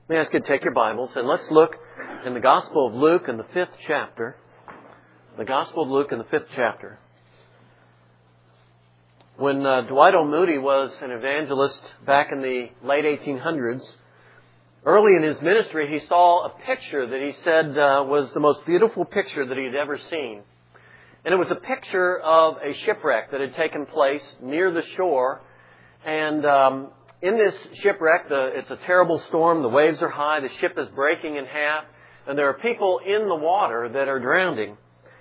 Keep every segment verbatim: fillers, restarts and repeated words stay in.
May I ask you to take your Bibles and let's look in the Gospel of Luke in the fifth chapter. The Gospel of Luke in the fifth chapter. When uh, Dwight L. Moody was an evangelist back in the late eighteen hundreds, early in his ministry he saw a picture that he said uh, was the most beautiful picture that he had ever seen. And it was a picture of a shipwreck that had taken place near the shore. And um, in this shipwreck, the, it's a terrible storm. The waves are high. The ship is breaking in half. And there are people in the water that are drowning.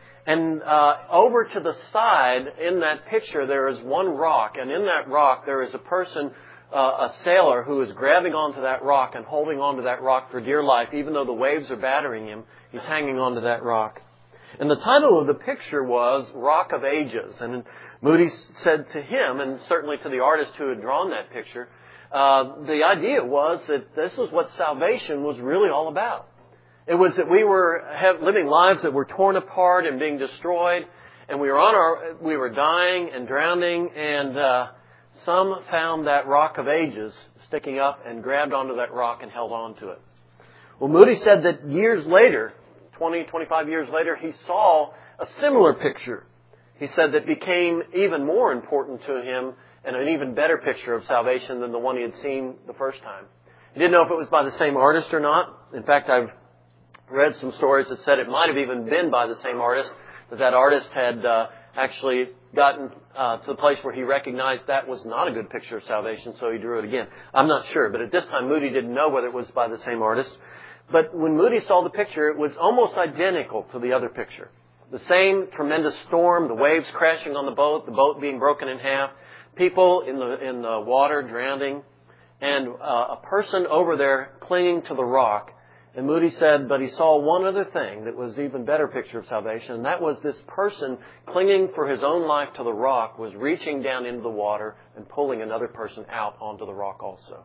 And uh, over to the side in that picture, there is one rock. And in that rock, there is a person, uh, a sailor, who is grabbing onto that rock and holding onto that rock for dear life. Even though the waves are battering him, he's hanging onto that rock. And the title of the picture was Rock of Ages. And Moody said to him, and certainly to the artist who had drawn that picture, uh, the idea was that this was what salvation was really all about. It was that we were have, living lives that were torn apart and being destroyed, and we were on our we were dying and drowning, and uh, some found that Rock of Ages sticking up and grabbed onto that rock and held on to it. Well, Moody said that years later, twenty, twenty-five years later, he saw a similar picture. He said that became even more important to him and an even better picture of salvation than the one he had seen the first time. He didn't know if it was by the same artist or not. In fact, I've read some stories that said it might have even been by the same artist, that that artist had uh, actually gotten uh, to the place where he recognized that was not a good picture of salvation, so he drew it again. I'm not sure, but at this time Moody didn't know whether it was by the same artist. But when Moody saw the picture, it was almost identical to the other picture. The same tremendous storm, the waves crashing on the boat, the boat being broken in half, people in the in the water drowning, and uh, a person over there clinging to the rock. And Moody said, but he saw one other thing that was an even better picture of salvation, and that was this person clinging for his own life to the rock was reaching down into the water and pulling another person out onto the rock also.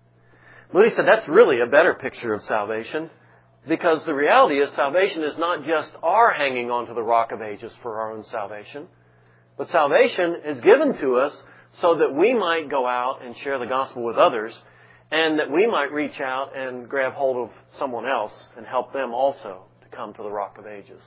Moody said that's really a better picture of salvation, because the reality is salvation is not just our hanging onto the Rock of Ages for our own salvation, but salvation is given to us so that we might go out and share the gospel with others, and that we might reach out and grab hold of someone else and help them also to come to the Rock of Ages.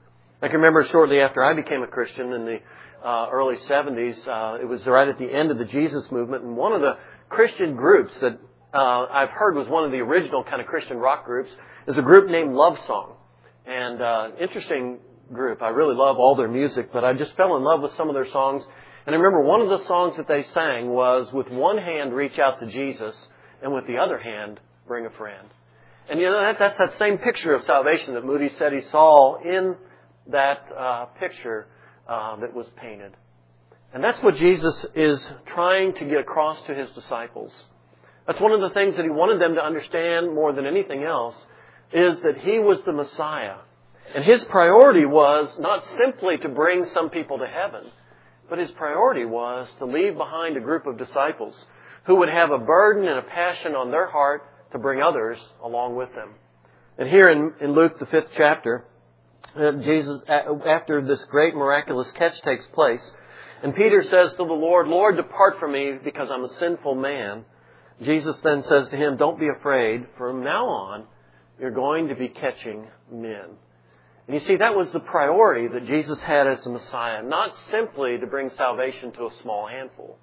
I can remember shortly after I became a Christian in the uh, early seventies, uh, it was right at the end of the Jesus movement, and one of the Christian groups that uh, I've heard was one of the original kind of Christian rock groups is a group named Love Song. And uh, interesting group. I really love all their music, but I just fell in love with some of their songs. And I remember one of the songs that they sang was, with one hand reach out to Jesus, and with the other hand bring a friend. And you know, that, that's that same picture of salvation that Moody said he saw in that uh, picture uh, that was painted. And that's what Jesus is trying to get across to His disciples. That's one of the things that He wanted them to understand more than anything else, is that He was the Messiah. And His priority was not simply to bring some people to heaven, but His priority was to leave behind a group of disciples who would have a burden and a passion on their heart to bring others along with them. And here in, in Luke, the fifth chapter, uh, Jesus, after this great miraculous catch takes place, and Peter says to the Lord, Lord, depart from me because I'm a sinful man. Jesus then says to him, don't be afraid. From now on, you're going to be catching men. And you see, that was the priority that Jesus had as the Messiah. Not simply to bring salvation to a small handful,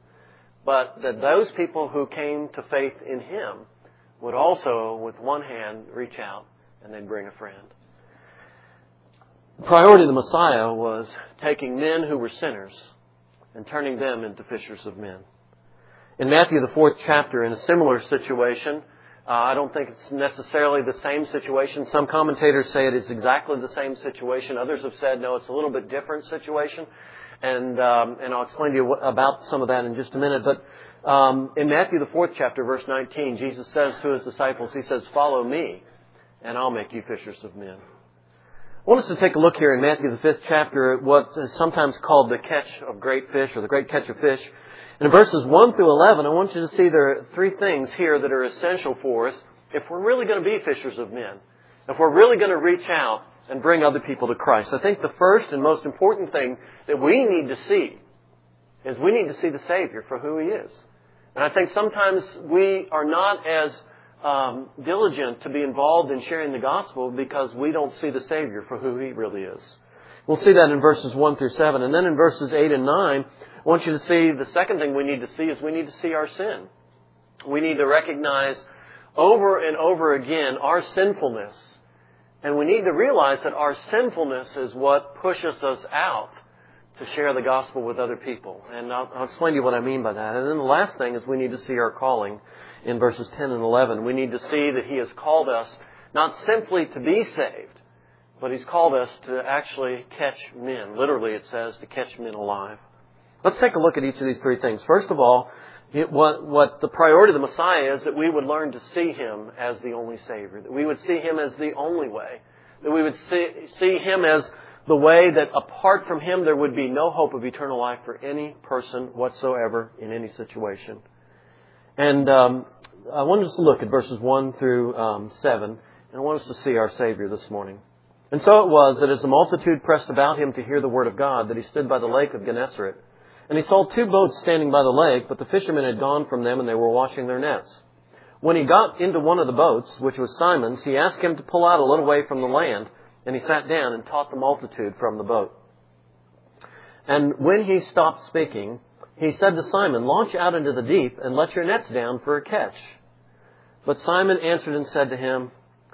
but that those people who came to faith in Him would also, with one hand, reach out and then bring a friend. The priority of the Messiah was taking men who were sinners and turning them into fishers of men. In Matthew, the fourth chapter, in a similar situation, uh, I don't think it's necessarily the same situation. Some commentators say it is exactly the same situation. Others have said, no, it's a little bit different situation. And um, and I'll explain to you what, about some of that in just a minute. But um, in Matthew, the fourth chapter, verse nineteen, Jesus says to His disciples, He says, follow me, and I'll make you fishers of men. I want us to take a look here in Matthew, the fifth chapter, at what is sometimes called the catch of great fish, or the great catch of fish. And in verses one through eleven, I want you to see there are three things here that are essential for us if we're really going to be fishers of men, if we're really going to reach out and bring other people to Christ. I think the first and most important thing that we need to see is we need to see the Savior for who He is. And I think sometimes we are not as um, diligent to be involved in sharing the gospel because we don't see the Savior for who He really is. We'll see that in verses one through seven. And then in verses eight and nine, I want you to see the second thing we need to see is we need to see our sin. We need to recognize over and over again our sinfulness. And we need to realize that our sinfulness is what pushes us out to share the gospel with other people. And I'll, I'll explain to you what I mean by that. And then the last thing is we need to see our calling in verses ten and eleven. We need to see that He has called us not simply to be saved, but He's called us to actually catch men. Literally, it says to catch men alive. Let's take a look at each of these three things. First of all, it, what, what the priority of the Messiah is that we would learn to see Him as the only Savior. That we would see Him as the only way. That we would see, see Him as the way that apart from Him there would be no hope of eternal life for any person whatsoever in any situation. And um, I want us to look at verses one through um, seven, and I want us to see our Savior this morning. And so it was that as the multitude pressed about Him to hear the word of God, that He stood by the lake of Gennesaret. And He saw two boats standing by the lake, but the fishermen had gone from them, and they were washing their nets. When He got into one of the boats, which was Simon's, He asked him to pull out a little way from the land, and He sat down and taught the multitude from the boat. And when He stopped speaking, He said to Simon, "Launch out into the deep, and let your nets down for a catch." But Simon answered and said to Him,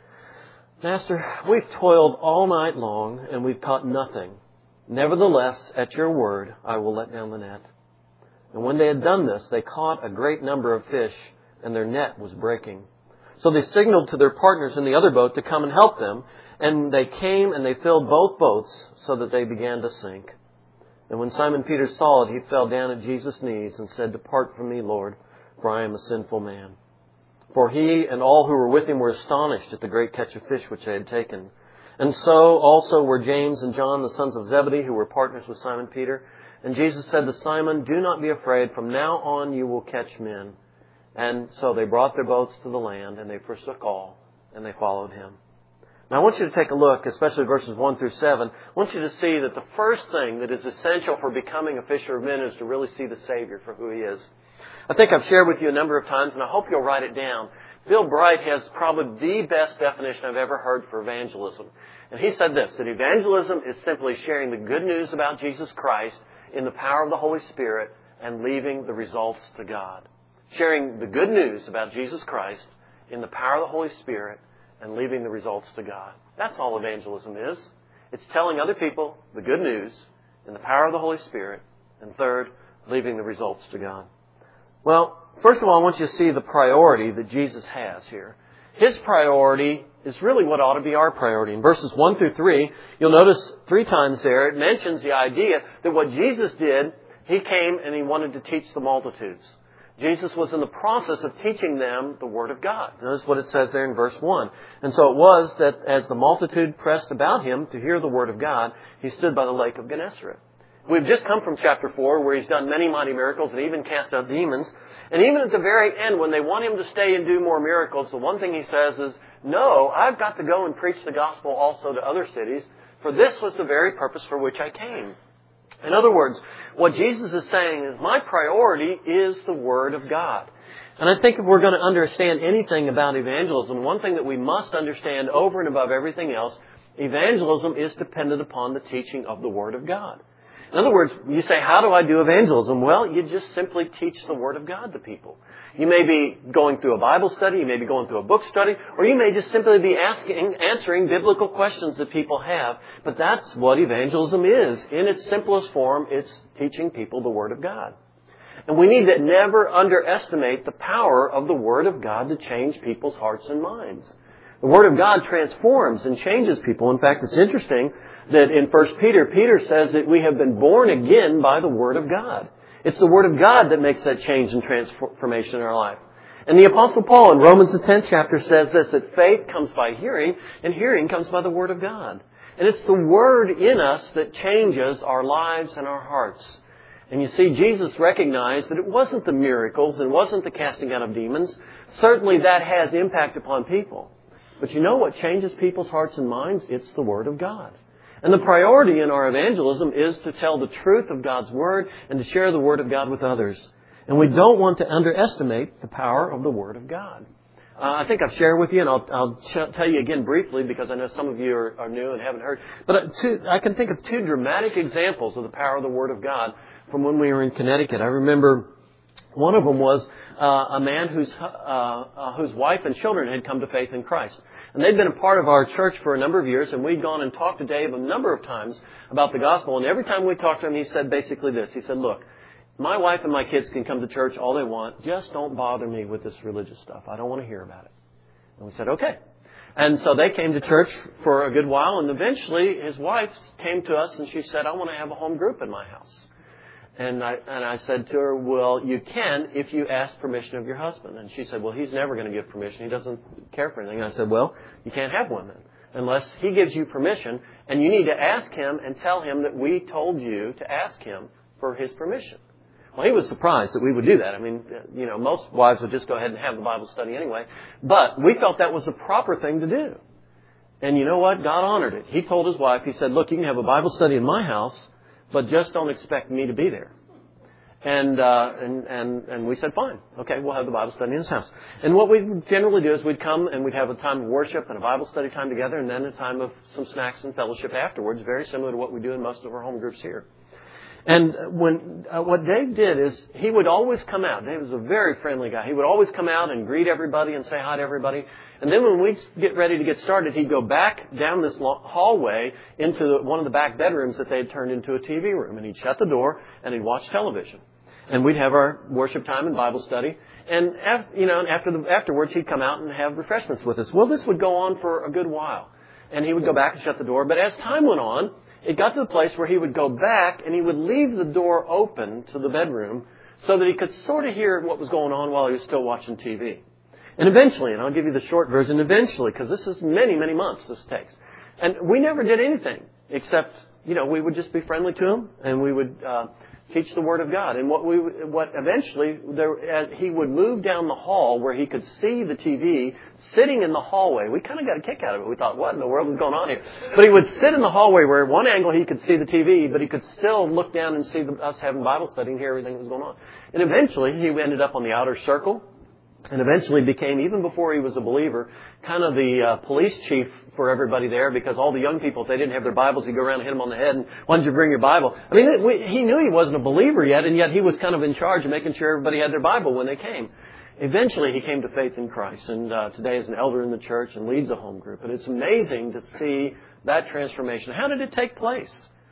"Master, we've toiled all night long, and we've caught nothing. Nevertheless, at your word, I will let down the net." And when they had done this, they caught a great number of fish, and their net was breaking. So they signaled to their partners in the other boat to come and help them, and they came and they filled both boats so that they began to sink. And when Simon Peter saw it, he fell down at Jesus' knees and said, "Depart from me, Lord, for I am a sinful man." For he and all who were with him were astonished at the great catch of fish which they had taken. And so also were James and John, the sons of Zebedee, who were partners with Simon Peter. And Jesus said to Simon, "Do not be afraid. From now on you will catch men." And so they brought their boats to the land, and they forsook all, and they followed Him. Now I want you to take a look, especially verses one through seven. I want you to see that the first thing that is essential for becoming a fisher of men is to really see the Savior for who He is. I think I've shared with you a number of times, and I hope you'll write it down. Bill Bright has probably the best definition I've ever heard for evangelism. And he said this, that evangelism is simply sharing the good news about Jesus Christ in the power of the Holy Spirit and leaving the results to God. Sharing the good news about Jesus Christ in the power of the Holy Spirit and leaving the results to God. That's all evangelism is. It's telling other people the good news in the power of the Holy Spirit, and third, leaving the results to God. Well, first of all, I want you to see the priority that Jesus has here. His priority is really what ought to be our priority. In verses one through three, you'll notice three times there, it mentions the idea that what Jesus did, He came and He wanted to teach the multitudes. Jesus was in the process of teaching them the Word of God. Notice what it says there in verse one. And so it was that as the multitude pressed about Him to hear the Word of God, He stood by the lake of Gennesaret. We've just come from chapter four where He's done many mighty miracles and even cast out demons. And even at the very end, when they want Him to stay and do more miracles, the one thing He says is, "No, I've got to go and preach the gospel also to other cities, for this was the very purpose for which I came." In other words, what Jesus is saying is, my priority is the Word of God. And I think if we're going to understand anything about evangelism, one thing that we must understand over and above everything else, evangelism is dependent upon the teaching of the Word of God. In other words, you say, how do I do evangelism? Well, you just simply teach the Word of God to people. You may be going through a Bible study, you may be going through a book study, or you may just simply be asking, answering biblical questions that people have. But that's what evangelism is. In its simplest form, it's teaching people the Word of God. And we need to never underestimate the power of the Word of God to change people's hearts and minds. The Word of God transforms and changes people. In fact, it's interesting that in First Peter, Peter says that we have been born again by the Word of God. It's the Word of God that makes that change and transformation in our life. And the Apostle Paul in Romans the tenth chapter says this, that faith comes by hearing, and hearing comes by the Word of God. And it's the Word in us that changes our lives and our hearts. And you see, Jesus recognized that it wasn't the miracles, it wasn't the casting out of demons. Certainly that has impact upon people. But you know what changes people's hearts and minds? It's the Word of God. And the priority in our evangelism is to tell the truth of God's Word and to share the Word of God with others. And we don't want to underestimate the power of the Word of God. Uh, I think I've shared with you, and I'll, I'll ch- tell you again briefly because I know some of you are, are new and haven't heard. But uh, two, I can think of two dramatic examples of the power of the Word of God from when we were in Connecticut. I remember one of them was uh, a man whose uh, uh, whose wife and children had come to faith in Christ. And they'd been a part of our church for a number of years, and we'd gone and talked to Dave a number of times about the gospel. And every time we talked to him, he said basically this. He said, look, my wife and my kids can come to church all they want. Just don't bother me with this religious stuff. I don't want to hear about it. And we said, okay. And so they came to church for a good while, and eventually his wife came to us and she said, I want to have a home group in my house. And I, and I said to her, well, you can if you ask permission of your husband. And she said, well, he's never going to give permission. He doesn't care for anything. And I said, well, you can't have one then unless he gives you permission, and you need to ask him and tell him that we told you to ask him for his permission. Well, he was surprised that we would do that. I mean, you know, most wives would just go ahead and have the Bible study anyway. But we felt that was the proper thing to do. And you know what? God honored it. He told his wife, he said, look, you can have a Bible study in my house, but just don't expect me to be there. And, uh, and, and, and we said, fine. Okay, we'll have the Bible study in his house. And what we generally do is we'd come and we'd have a time of worship and a Bible study time together, and then a time of some snacks and fellowship afterwards, very similar to what we do in most of our home groups here. And when uh, what Dave did is he would always come out. Dave was a very friendly guy. He would always come out and greet everybody and say hi to everybody. And then when we'd get ready to get started, he'd go back down this hallway into the, one of the back bedrooms that they had turned into a T V room. And he'd shut the door and he'd watch television. And we'd have our worship time and Bible study. And after, you know, after the, afterwards, he'd come out and have refreshments with us. Well, this would go on for a good while. And he would go back and shut the door. But as time went on, it got to the place where he would go back and he would leave the door open to the bedroom so that he could sort of hear what was going on while he was still watching T V. And eventually, and I'll give you the short version, eventually, because this is many, many months this takes. And we never did anything except, you know, we would just be friendly to him and we would uh, teach the Word of God. And what we, what eventually, there, as he would move down the hall where he could see the T V sitting in the hallway. We kind of got a kick out of it. We thought, what in the world is going on here? But he would sit in the hallway where at one angle he could see the T V, but he could still look down and see the, us having Bible study and hear everything that was going on. And eventually he ended up on the outer circle and eventually became, even before he was a believer, kind of the uh, police chief for everybody there, because all the young people, if they didn't have their Bibles, he'd go around and hit them on the head and, why don't you bring your Bible? I mean, it, we, he knew he wasn't a believer yet, and yet he was kind of in charge of making sure everybody had their Bible when they came. Eventually, he came to faith in Christ, and uh, today is an elder in the church and leads a home group. And it's amazing to see that transformation. How did it take place?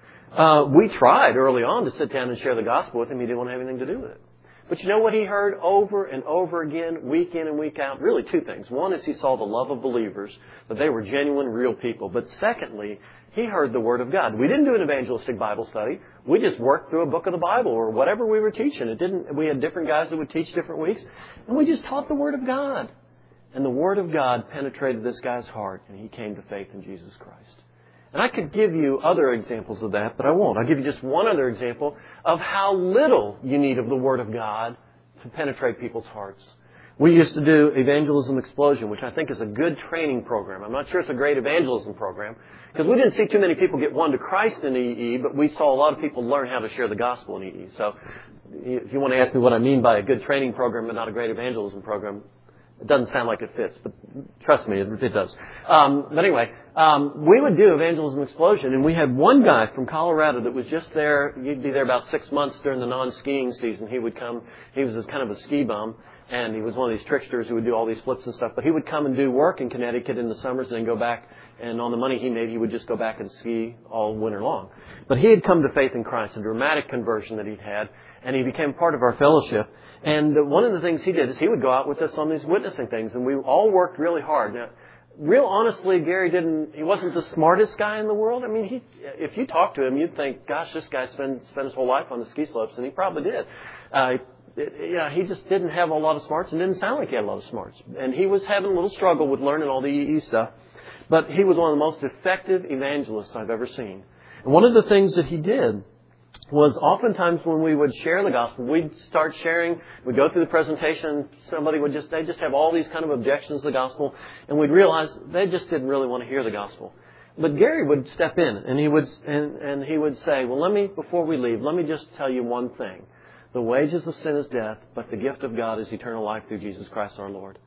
Uh, we tried early on to sit down and share the gospel with him. He didn't want to have anything to do with it. But you know what he heard over and over again, week in and week out? Really two things. One is he saw the love of believers, that they were genuine, real people. But secondly, he heard the Word of God. We didn't do an evangelistic Bible study. We just worked through a book of the Bible or whatever we were teaching. It didn't. We had different guys that would teach different weeks. And we just taught the Word of God. And the Word of God penetrated this guy's heart, and he came to faith in Jesus Christ. And I could give you other examples of that, but I won't. I'll give you just one other example of how little you need of the Word of God to penetrate people's hearts. We used to do Evangelism Explosion, which I think is a good training program. I'm not sure it's a great evangelism program, because we didn't see too many people get won to Christ in E E, but we saw a lot of people learn how to share the gospel in E E. So if you want to ask me what I mean by a good training program but not a great evangelism program, it doesn't sound like it fits, but trust me, it, it does. Um, but anyway, um, we would do Evangelism Explosion, and we had one guy from Colorado that was just there. He'd be there about six months during the non-skiing season. He would come. He was kind of a ski bum, and he was one of these tricksters who would do all these flips and stuff. But he would come and do work in Connecticut in the summers and then go back, and on the money he made, he would just go back and ski all winter long. But he had come to faith in Christ, a dramatic conversion that he'd had, and he became part of our fellowship. And one of the things he did is he would go out with us on these witnessing things, and we all worked really hard. Now, real honestly, Gary didn't, he wasn't the smartest guy in the world. I mean, he, if you talk to him, you'd think, gosh, this guy spent, spent his whole life on the ski slopes, and he probably did. Uh, it, yeah, he just didn't have a lot of smarts and didn't sound like he had a lot of smarts. And he was having a little struggle with learning all the E E stuff. But he was one of the most effective evangelists I've ever seen. And one of the things that he did was oftentimes when we would share the gospel, we'd start sharing, we'd go through the presentation, somebody would just, they'd just have all these kind of objections to the gospel, and we'd realize they just didn't really want to hear the gospel. But Gary would step in, and he would, and, and he would say, well, let me, before we leave, let me just tell you one thing. The wages of sin is death, but the gift of God is eternal life through Jesus Christ our Lord.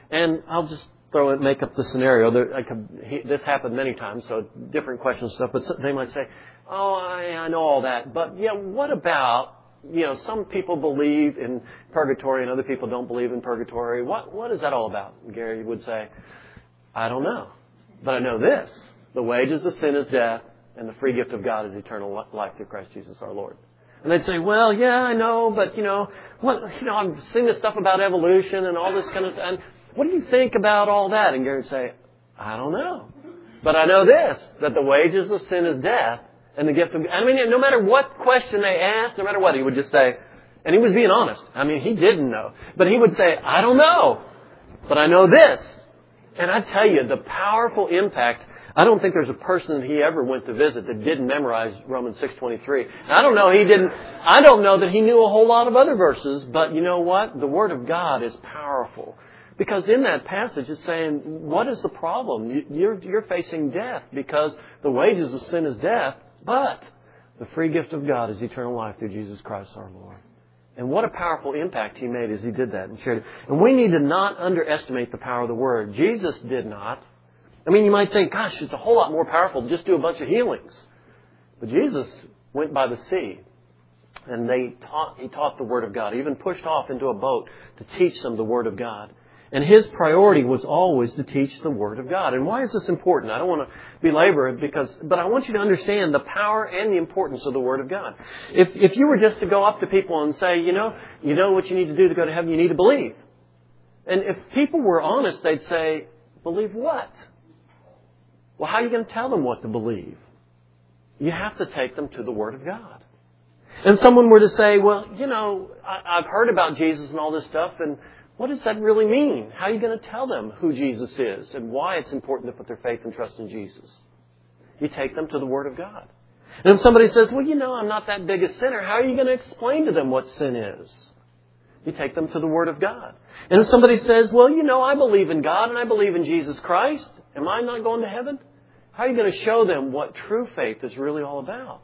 And I'll just throw it, make up the scenario. There, I could, he, this happened many times, so different questions and stuff. But they might say, "Oh, I, I know all that, but yeah, what about, you know, some people believe in purgatory and other people don't believe in purgatory. What what is that all about?" And Gary would say, "I don't know, but I know this: the wages of sin is death, and the free gift of God is eternal life through Christ Jesus our Lord." And they'd say, "Well, yeah, I know, but you know, what? You know, I'm seeing this stuff about evolution and all this kind of stuff. What do you think about all that?" And Gary would say, "I don't know. But I know this, that the wages of sin is death, and the gift of God." I mean, no matter what question they asked, no matter what, he would just say, and he was being honest. I mean, he didn't know. But he would say, "I don't know, but I know this." And I tell you, the powerful impact, I don't think there's a person that he ever went to visit that didn't memorize Romans six twenty-three. I don't know, he didn't, I don't know that he knew a whole lot of other verses, but you know what? The Word of God is powerful. Because in that passage it's saying, what is the problem? You're, you're facing death because the wages of sin is death, but the free gift of God is eternal life through Jesus Christ our Lord. And what a powerful impact he made as he did that and shared it. And we need to not underestimate the power of the Word. Jesus did not. I mean, you might think, gosh, it's a whole lot more powerful to just do a bunch of healings. But Jesus went by the sea. And they taught, he taught the Word of God. He even pushed off into a boat to teach them the Word of God. And his priority was always to teach the Word of God. And why is this important? I don't want to belabor it, because, but I want you to understand the power and the importance of the Word of God. If, if you were just to go up to people and say, you know, you know what you need to do to go to heaven? You need to believe. And if people were honest, they'd say, believe what? Well, how are you going to tell them what to believe? You have to take them to the Word of God. And someone were to say, well, you know, I, I've heard about Jesus and all this stuff, and what does that really mean? How are you going to tell them who Jesus is and why it's important to put their faith and trust in Jesus? You take them to the Word of God. And if somebody says, well, you know, I'm not that big a sinner, how are you going to explain to them what sin is? You take them to the Word of God. And if somebody says, well, you know, I believe in God and I believe in Jesus Christ, am I not going to heaven? How are you going to show them what true faith is really all about?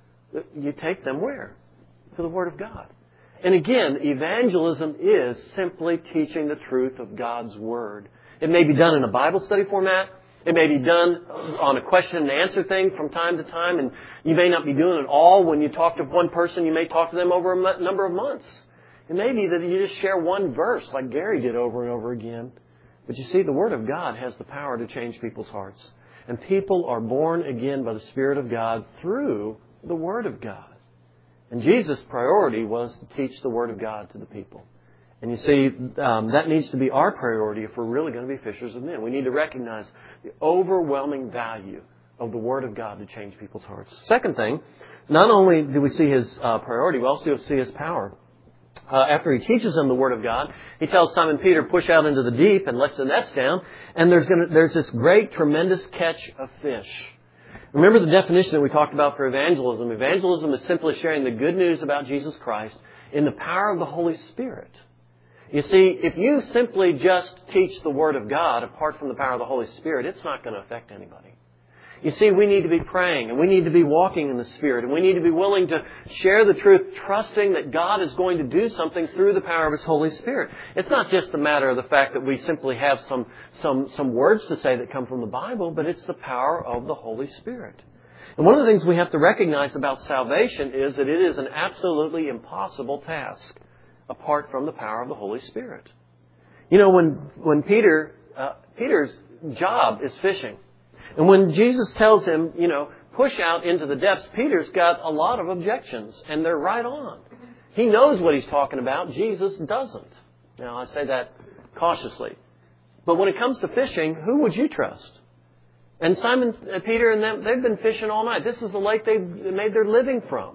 You take them where? To the Word of God. And again, evangelism is simply teaching the truth of God's Word. It may be done in a Bible study format. It may be done on a question and answer thing from time to time. And you may not be doing it all when you talk to one person. You may talk to them over a number of months. It may be that you just share one verse like Gary did over and over again. But you see, the Word of God has the power to change people's hearts. And people are born again by the Spirit of God through the Word of God. And Jesus' priority was to teach the Word of God to the people. And you see, um, that needs to be our priority if we're really going to be fishers of men. We need to recognize the overwhelming value of the Word of God to change people's hearts. Second thing, not only do we see His uh, priority, we also see His power. Uh, after He teaches them the Word of God, He tells Simon Peter, push out into the deep and lets the nets down. And there's, gonna, there's this great, tremendous catch of fish. Remember the definition that we talked about for evangelism. Evangelism is simply sharing the good news about Jesus Christ in the power of the Holy Spirit. You see, if you simply just teach the Word of God apart from the power of the Holy Spirit, it's not going to affect anybody. You see, we need to be praying, and we need to be walking in the Spirit, and we need to be willing to share the truth, trusting that God is going to do something through the power of His Holy Spirit. It's not just a matter of the fact that we simply have some, some, some words to say that come from the Bible, but it's the power of the Holy Spirit. And one of the things we have to recognize about salvation is that it is an absolutely impossible task apart from the power of the Holy Spirit. You know, when, when Peter, uh, Peter's job is fishing. And when Jesus tells him, you know, push out into the depths, Peter's got a lot of objections, and they're right on. He knows what he's talking about. Jesus doesn't. Now, I say that cautiously. But when it comes to fishing, who would you trust? And Simon, Peter, and them, they've been fishing all night. This is the lake they've made their living from.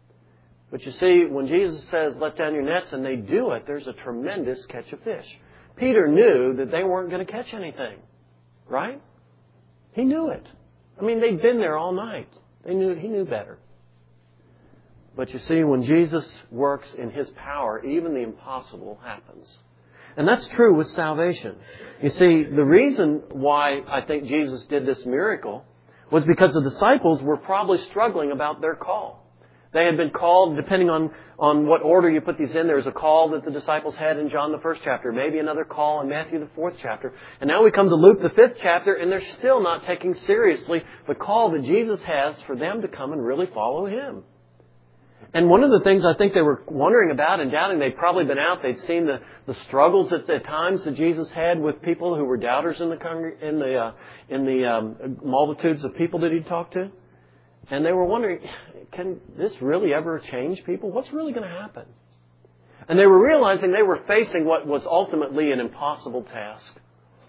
But you see, when Jesus says, let down your nets, and they do it, there's a tremendous catch of fish. Peter knew that they weren't going to catch anything. Right? He knew it. I mean, they'd been there all night. They knew He knew better. But you see, when Jesus works in His power, even the impossible happens. And that's true with salvation. You see, the reason why I think Jesus did this miracle was because the disciples were probably struggling about their call. They had been called, depending on, on what order you put these in, there's a call that the disciples had in John the first chapter, maybe another call in Matthew the fourth chapter. And now we come to Luke the fifth chapter, and they're still not taking seriously the call that Jesus has for them to come and really follow Him. And one of the things I think they were wondering about and doubting, they'd probably been out, they'd seen the, the struggles at, at times that Jesus had with people who were doubters in the congr- in the, uh, in the um, multitudes of people that He'd talked to. And they were wondering, can this really ever change people? What's really going to happen? And they were realizing they were facing what was ultimately an impossible task.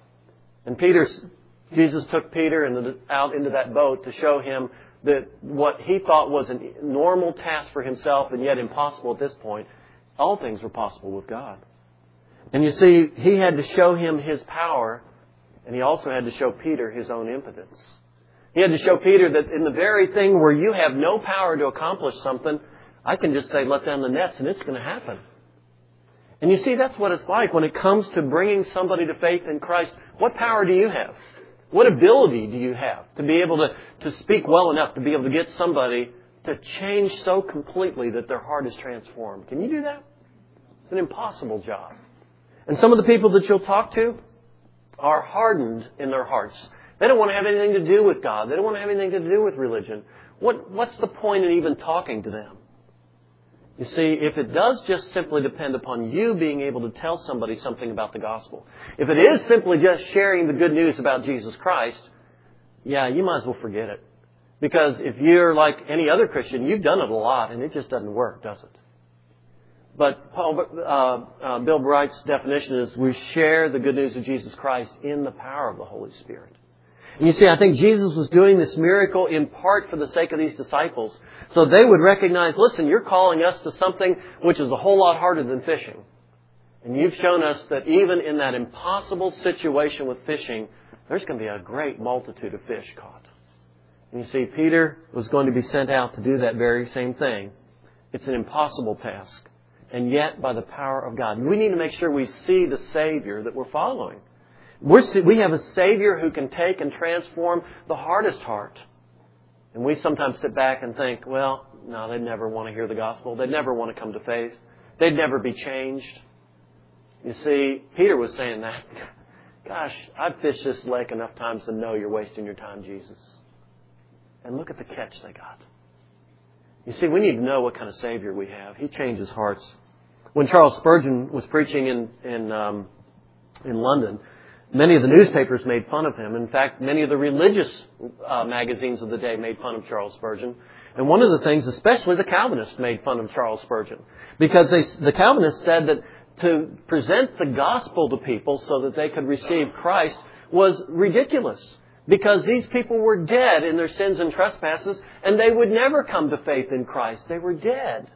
And Peter, Jesus took Peter and the, out into that boat to show him that what he thought was a normal task for himself and yet impossible at this point, all things were possible with God. And you see, he had to show him His power, and he also had to show Peter his own impotence. He had to show Peter that in the very thing where you have no power to accomplish something, I can just say, let down the nets, and it's going to happen. And you see, that's what it's like when it comes to bringing somebody to faith in Christ. What power do you have? What ability do you have to be able to, to speak well enough to be able to get somebody to change so completely that their heart is transformed? Can you do that? It's an impossible job. And some of the people that you'll talk to are hardened in their hearts. They don't want to have anything to do with God. They don't want to have anything to do with religion. What, what's the point in even talking to them? You see, if it does just simply depend upon you being able to tell somebody something about the gospel, if it is simply just sharing the good news about Jesus Christ, yeah, you might as well forget it. Because if you're like any other Christian, you've done it a lot and it just doesn't work, does it? But Paul, uh, uh, Bill Bright's definition is we share the good news of Jesus Christ in the power of the Holy Spirit. And you see, I think Jesus was doing this miracle in part for the sake of these disciples. So they would recognize, listen, you're calling us to something which is a whole lot harder than fishing. And you've shown us that even in that impossible situation with fishing, there's going to be a great multitude of fish caught. And you see, Peter was going to be sent out to do that very same thing. It's an impossible task. And yet, by the power of God, we need to make sure we see the Savior that we're following. We're, we have a Savior who can take and transform the hardest heart. And we sometimes sit back and think, well, no, they'd never want to hear the gospel. They'd never want to come to faith. They'd never be changed. You see, Peter was saying that. Gosh, I've fished this lake enough times to know you're wasting your time, Jesus. And look at the catch they got. You see, we need to know what kind of Savior we have. He changes hearts. When Charles Spurgeon was preaching in, in, um, in London, many of the newspapers made fun of him. In fact, many of the religious uh, magazines of the day made fun of Charles Spurgeon. And one of the things, especially the Calvinists, made fun of Charles Spurgeon. Because they, the Calvinists said that to present the gospel to people so that they could receive Christ was ridiculous. Because these people were dead in their sins and trespasses, and they would never come to faith in Christ. They were dead.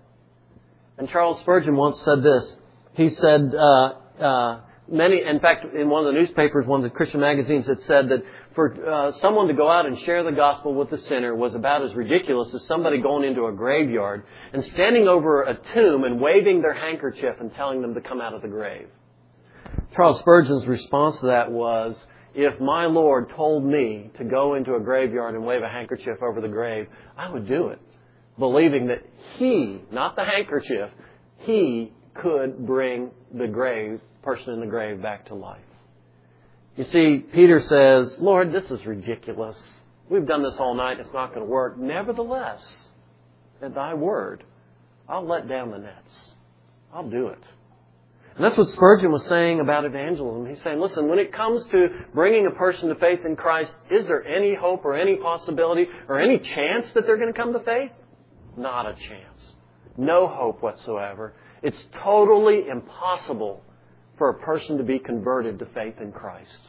And Charles Spurgeon once said this. He said, uh, uh, Many, in fact, in one of the newspapers, one of the Christian magazines, it said that for uh, someone to go out and share the gospel with the sinner was about as ridiculous as somebody going into a graveyard and standing over a tomb and waving their handkerchief and telling them to come out of the grave. Charles Spurgeon's response to that was, if my Lord told me to go into a graveyard and wave a handkerchief over the grave, I would do it, believing that He, not the handkerchief, He could bring the grave person in the grave back to life. You see, Peter says, Lord, this is ridiculous. We've done this all night. It's not going to work. Nevertheless, at Thy word, I'll let down the nets. I'll do it. And that's what Spurgeon was saying about evangelism. He's saying, listen, when it comes to bringing a person to faith in Christ, is there any hope or any possibility or any chance that they're going to come to faith? Not a chance. No hope whatsoever. It's totally impossible for a person to be converted to faith in Christ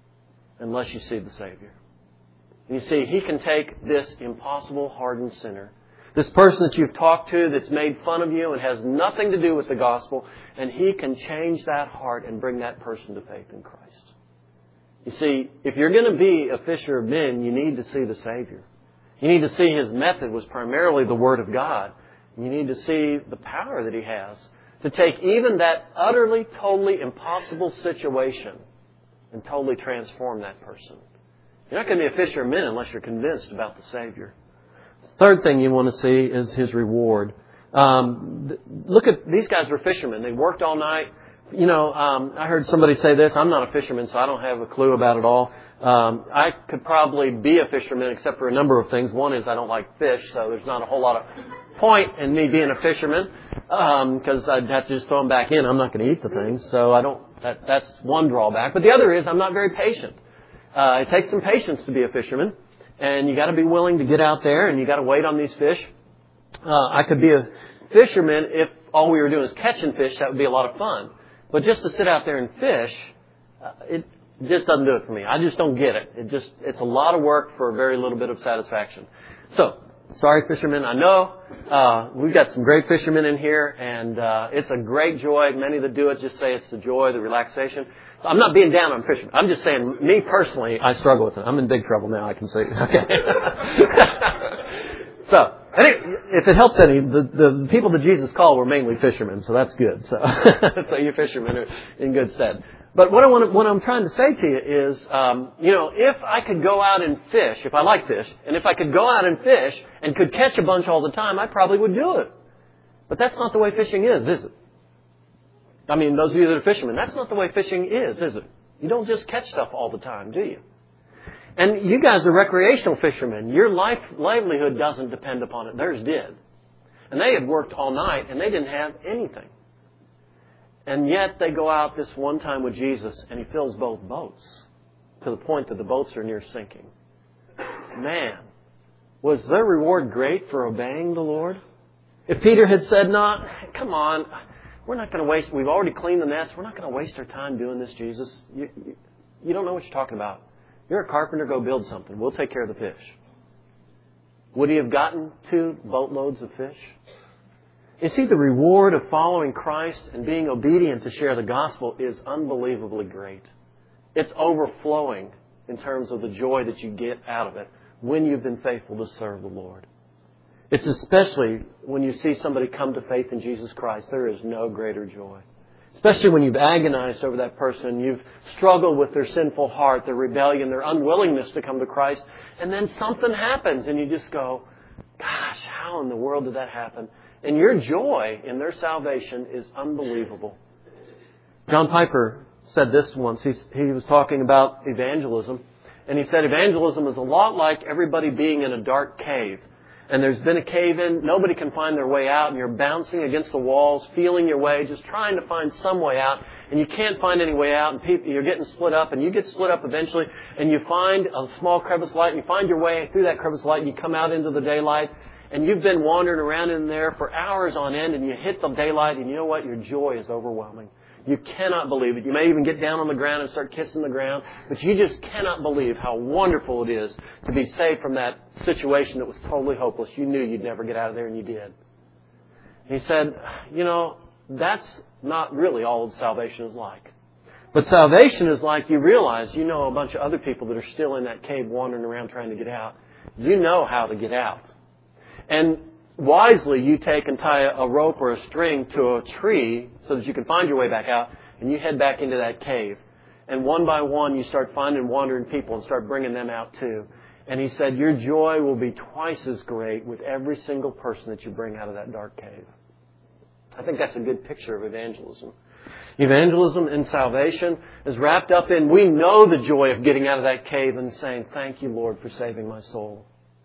unless you see the Savior. And you see, He can take this impossible, hardened sinner, this person that you've talked to that's made fun of you and has nothing to do with the gospel, and He can change that heart and bring that person to faith in Christ. You see, if you're going to be a fisher of men, you need to see the Savior. You need to see His method was primarily the Word of God. You need to see the power that He has to take even that utterly, totally impossible situation and totally transform that person. You're not going to be a fisher of men unless you're convinced about the Savior. Third thing you want to see is His reward. Um, th- look at, these guys were fishermen. They worked all night. You know, um, I heard somebody say this. I'm not a fisherman, so I don't have a clue about it all. Um, I could probably be a fisherman except for a number of things. One is I don't like fish, so there's not a whole lot of point in me being a fisherman because um, I'd have to just throw them back in. I'm not going to eat the things, so I don't. That, that's one drawback. But the other is I'm not very patient. Uh, it takes some patience to be a fisherman, and you got to be willing to get out there and you got to wait on these fish. Uh, I could be a fisherman if all we were doing is catching fish. That would be a lot of fun. But just to sit out there and fish, uh, it just doesn't do it for me. I just don't get it. It just, it's a lot of work for a very little bit of satisfaction. So, sorry fishermen, I know, uh, we've got some great fishermen in here and, uh, it's a great joy. Many that do it just say it's the joy, the relaxation. I'm not being down on fishermen. I'm just saying, me personally, I struggle with it. I'm in big trouble now, I can say. Okay. So, if it helps any, the, the people that Jesus called were mainly fishermen, so that's good. So, so you fishermen are in good stead. But what I want to, what I'm trying to say to you is, um, you know, if I could go out and fish, if I like fish, and if I could go out and fish and could catch a bunch all the time, I probably would do it. But that's not the way fishing is, is it? I mean, those of you that are fishermen, that's not the way fishing is, is it? You don't just catch stuff all the time, do you? And you guys are recreational fishermen. Your life livelihood doesn't depend upon it. Theirs did. And they had worked all night and they didn't have anything. And yet they go out this one time with Jesus and He fills both boats to the point that the boats are near sinking. Man, was their reward great for obeying the Lord? If Peter had said, no, come on, we're not going to waste, we've already cleaned the nets, we're not going to waste our time doing this, Jesus. You, you, you don't know what you're talking about. You're a carpenter, go build something. We'll take care of the fish. Would he have gotten two boatloads of fish? You see, the reward of following Christ and being obedient to share the gospel is unbelievably great. It's overflowing in terms of the joy that you get out of it when you've been faithful to serve the Lord. It's especially when you see somebody come to faith in Jesus Christ. There is no greater joy. Especially when you've agonized over that person, you've struggled with their sinful heart, their rebellion, their unwillingness to come to Christ, and then something happens and you just go, gosh, how in the world did that happen? And your joy in their salvation is unbelievable. John Piper said this once. He, he was talking about evangelism, and he said evangelism is a lot like everybody being in a dark cave. And there's been a cave-in, nobody can find their way out, and you're bouncing against the walls, feeling your way, just trying to find some way out, and you can't find any way out, and people, you're getting split up, and you get split up eventually, and you find a small crevice light, and you find your way through that crevice light, and you come out into the daylight, and you've been wandering around in there for hours on end, and you hit the daylight, and you know what? Your joy is overwhelming. You cannot believe it. You may even get down on the ground and start kissing the ground, but you just cannot believe how wonderful it is to be saved from that situation that was totally hopeless. You knew you'd never get out of there, and you did. He said, you know, that's not really all that salvation is like. But salvation is like you realize you know a bunch of other people that are still in that cave wandering around trying to get out. You know how to get out. And wisely, you take and tie a rope or a string to a tree so that you can find your way back out, and you head back into that cave. And one by one, you start finding wandering people and start bringing them out too. And he said, your joy will be twice as great with every single person that you bring out of that dark cave. I think that's a good picture of evangelism. Evangelism and salvation is wrapped up in, we know the joy of getting out of that cave and saying, thank you, Lord, for saving my soul.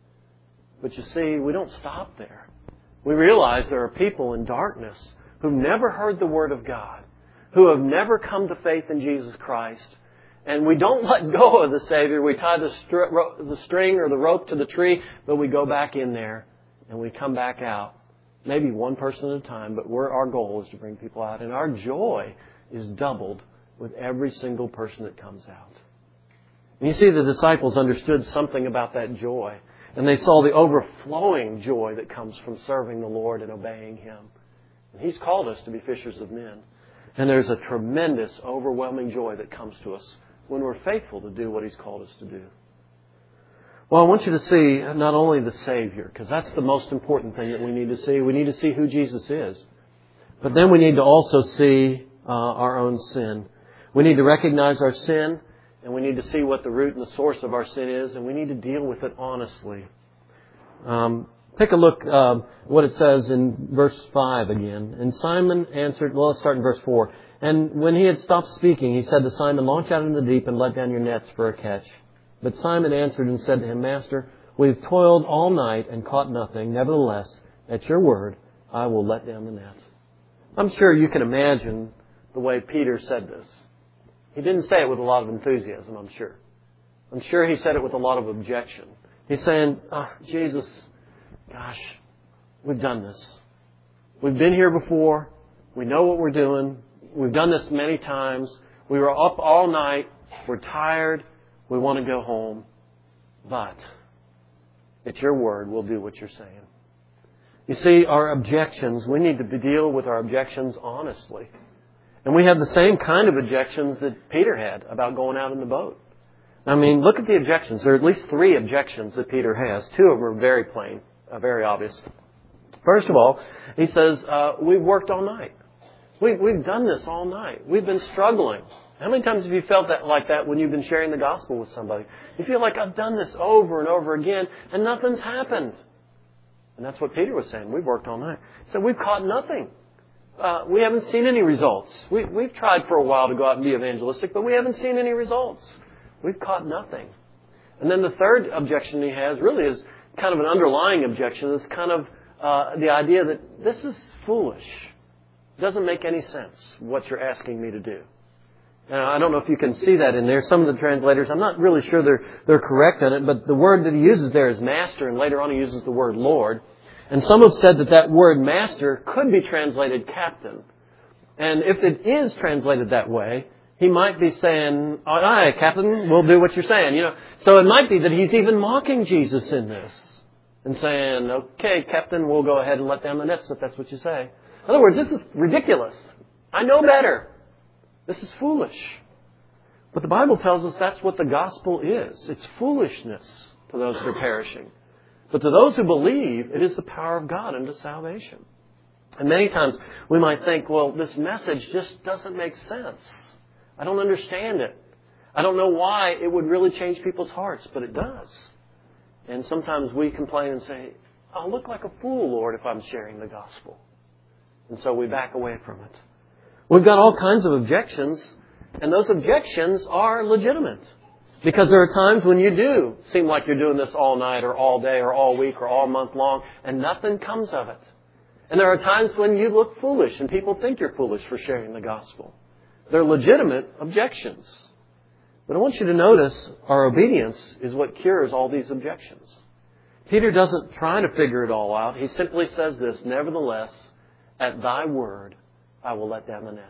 But you see, we don't stop there. We realize there are people in darkness who've never heard the Word of God, who have never come to faith in Jesus Christ. And we don't let go of the Savior. We tie the, str- ro- the string or the rope to the tree, but we go back in there and we come back out. Maybe one person at a time, but we're, our goal is to bring people out. And our joy is doubled with every single person that comes out. And you see, the disciples understood something about that joy. And they saw the overflowing joy that comes from serving the Lord and obeying Him. And He's called us to be fishers of men. And there's a tremendous, overwhelming joy that comes to us when we're faithful to do what He's called us to do. Well, I want you to see not only the Savior, because that's the most important thing that we need to see. We need to see who Jesus is. But then we need to also see uh, our own sin. We need to recognize our sin, and we need to see what the root and the source of our sin is, and we need to deal with it honestly. Um, take a look uh, what it says in verse five again. And Simon answered, well, let's start in verse four. And when he had stopped speaking, he said to Simon, launch out into the deep and let down your nets for a catch. But Simon answered and said to him, Master, we've toiled all night and caught nothing. Nevertheless, at your word, I will let down the net. I'm sure you can imagine the way Peter said this. He didn't say it with a lot of enthusiasm, I'm sure. I'm sure he said it with a lot of objection. He's saying, oh, Jesus, gosh, we've done this. We've been here before. We know what we're doing. We've done this many times. We were up all night. We're tired. We want to go home. But at your word, we'll do what you're saying. You see, our objections, we need to deal with our objections honestly. And we have the same kind of objections that Peter had about going out in the boat. I mean, look at the objections. There are at least three objections that Peter has. Two of them are very plain, uh, very obvious. First of all, he says, uh, we've worked all night. We've, we've done this all night. We've been struggling. How many times have you felt that like that when you've been sharing the gospel with somebody? You feel like, I've done this over and over again, and nothing's happened. And that's what Peter was saying. We've worked all night. He said, we've caught nothing. Uh, we haven't seen any results. We, we've tried for a while to go out and be evangelistic, but we haven't seen any results. We've caught nothing. And then the third objection he has really is kind of an underlying objection. It's kind of uh, the idea that this is foolish. It doesn't make any sense what you're asking me to do. Now, I don't know if you can see that in there. Some of the translators, I'm not really sure they're, they're correct on it, but the word that he uses there is master, and later on he uses the word Lord. And some have said that that word master could be translated captain. And if it is translated that way, he might be saying, all right, captain, we'll do what you're saying. You know, so it might be that he's even mocking Jesus in this and saying, okay, captain, we'll go ahead and let down the nets if that's what you say. In other words, this is ridiculous. I know better. This is foolish. But the Bible tells us that's what the gospel is. It's foolishness to those who are perishing. But to those who believe, it is the power of God unto salvation. And many times we might think, well, this message just doesn't make sense. I don't understand it. I don't know why it would really change people's hearts, but it does. And sometimes we complain and say, I'll look like a fool, Lord, if I'm sharing the gospel. And so we back away from it. We've got all kinds of objections, and those objections are legitimate. Because there are times when you do seem like you're doing this all night or all day or all week or all month long, and nothing comes of it. And there are times when you look foolish and people think you're foolish for sharing the gospel. They're legitimate objections. But I want you to notice our obedience is what cures all these objections. Peter doesn't try to figure it all out. He simply says this, nevertheless, at thy word, I will let down the nets.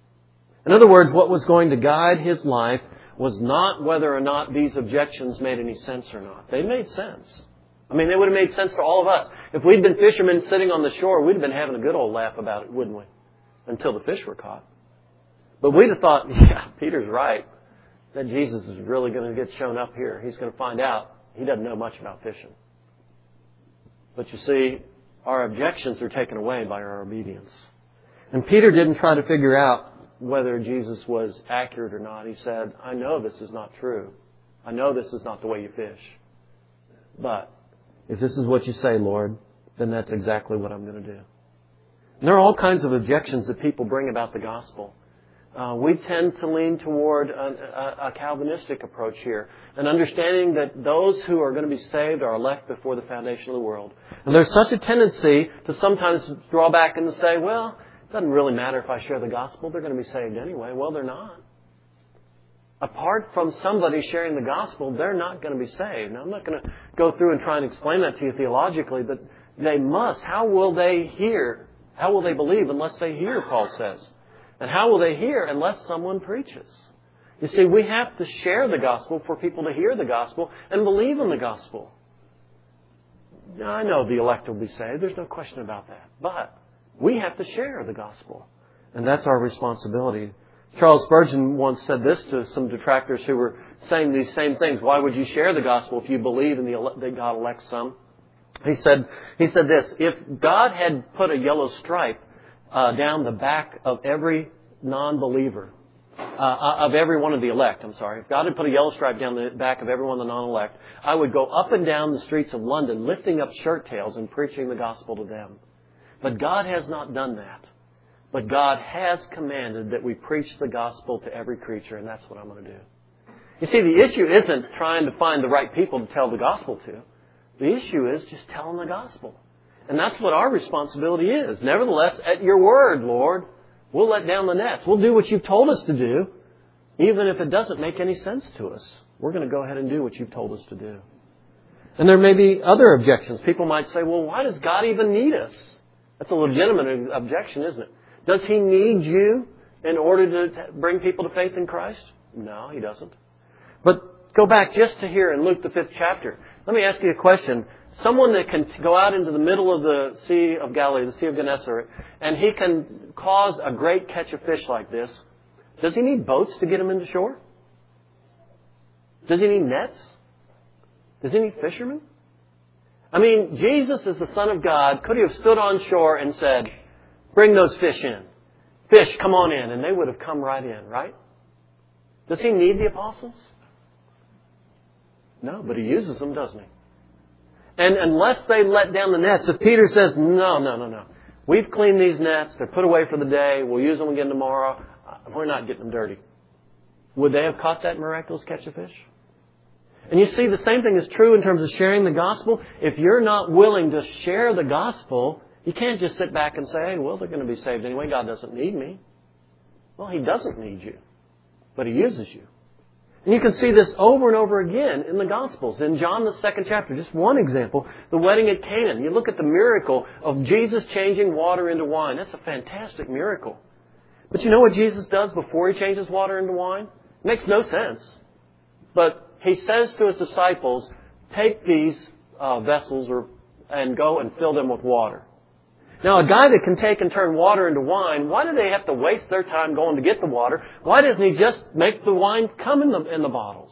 In other words, what was going to guide his life was not whether or not these objections made any sense or not. They made sense. I mean, they would have made sense to all of us. If we'd been fishermen sitting on the shore, we'd have been having a good old laugh about it, wouldn't we? Until the fish were caught. But we'd have thought, yeah, Peter's right. That Jesus is really going to get shown up here. He's going to find out he doesn't know much about fishing. But you see, our objections are taken away by our obedience. And Peter didn't try to figure out whether Jesus was accurate or not. He said, I know this is not true. I know this is not the way you fish. But if this is what you say, Lord, then that's exactly what I'm going to do. And there are all kinds of objections that people bring about the gospel. Uh, we tend to lean toward a, a, a Calvinistic approach here, an understanding that those who are going to be saved are elect before the foundation of the world. And there's such a tendency to sometimes draw back and to say, well, it doesn't really matter if I share the gospel. They're going to be saved anyway. Well, they're not. Apart from somebody sharing the gospel, they're not going to be saved. Now, I'm not going to go through and try and explain that to you theologically, but they must. How will they hear? How will they believe unless they hear, Paul says? And how will they hear unless someone preaches? You see, we have to share the gospel for people to hear the gospel and believe in the gospel. Now, I know the elect will be saved. There's no question about that. But we have to share the gospel. And that's our responsibility. Charles Spurgeon once said this to some detractors who were saying these same things. Why would you share the gospel if you believe in the ele- that God elects some? He said, he said this, if God had put a yellow stripe uh, down the back of every non-believer uh, of every one of the elect, I'm sorry, if God had put a yellow stripe down the back of every one of the non-elect, I would go up and down the streets of London lifting up shirt tails and preaching the gospel to them. But God has not done that. But God has commanded that we preach the gospel to every creature, and that's what I'm going to do. You see, the issue isn't trying to find the right people to tell the gospel to. The issue is just telling the gospel. And that's what our responsibility is. Nevertheless, at your word, Lord, we'll let down the nets. We'll do what you've told us to do, even if it doesn't make any sense to us. We're going to go ahead and do what you've told us to do. And there may be other objections. People might say, well, why does God even need us? That's a legitimate objection, isn't it? Does He need you in order to bring people to faith in Christ? No, He doesn't. But go back just to here in Luke, the fifth chapter. Let me ask you a question. Someone that can go out into the middle of the Sea of Galilee, the Sea of Gennesaret, and he can cause a great catch of fish like this, does he need boats to get him into shore? Does he need nets? Does he need fishermen? I mean, Jesus is the Son of God. Could He have stood on shore and said, bring those fish in. Fish, come on in. And they would have come right in, right? Does He need the apostles? No, but He uses them, doesn't He? And unless they let down the nets, if Peter says, no, no, no, no. We've cleaned these nets. They're put away for the day. We'll use them again tomorrow. We're not getting them dirty. Would they have caught that miraculous catch of fish? And you see, the same thing is true in terms of sharing the gospel. If you're not willing to share the gospel, you can't just sit back and say, hey, well, they're going to be saved anyway. God doesn't need me. Well, He doesn't need you, but He uses you. And you can see this over and over again in the Gospels. In John, the second chapter, just one example, the wedding at Canaan. You look at the miracle of Jesus changing water into wine. That's a fantastic miracle. But you know what Jesus does before He changes water into wine? It makes no sense. But He says to His disciples, take these uh, vessels or, and go and fill them with water. Now, a guy that can take and turn water into wine, why do they have to waste their time going to get the water? Why doesn't He just make the wine come in the, in the bottles?